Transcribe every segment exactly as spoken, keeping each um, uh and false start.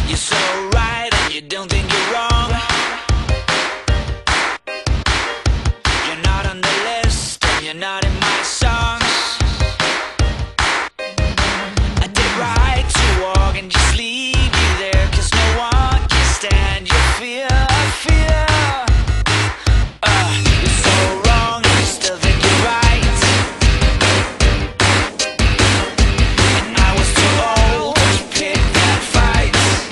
You're so right and you don't think you're wrong. You're not on the list and you're not in my songs. I did right to walk and just leave you there, 'cause no one can stand your fear, fear. Uh, you're so wrong and you still think you're right. And I was too old to pick that fight.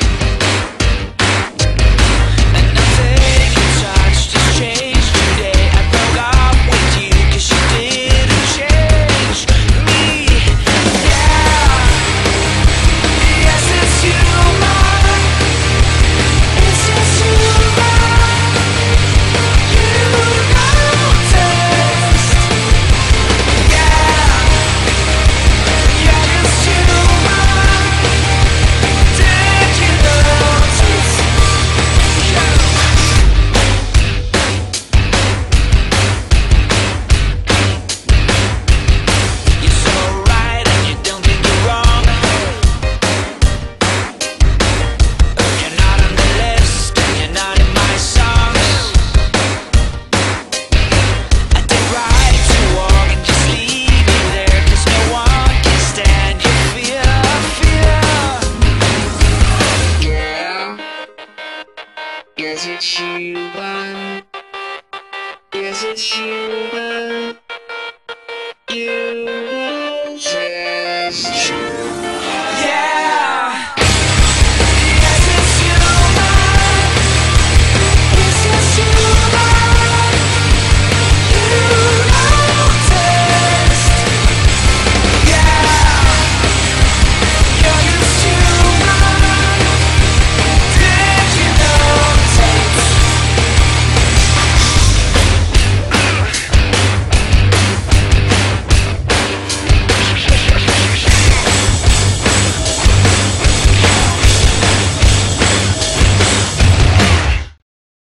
And nothing you touched has changed today. I broke up with you 'cause you didn't change me. Yeah, yes, it's human. It's just human. You noticed. Yeah, yeah, it's human. Did you notice? Yeah. You're so right and you don't think you're wrong. You're not on the list and you're not in my songs. I did right to walk and just leave you there, 'cause no one can stand your fear, fear. Yeah, yes, it's human. Yes, it's human.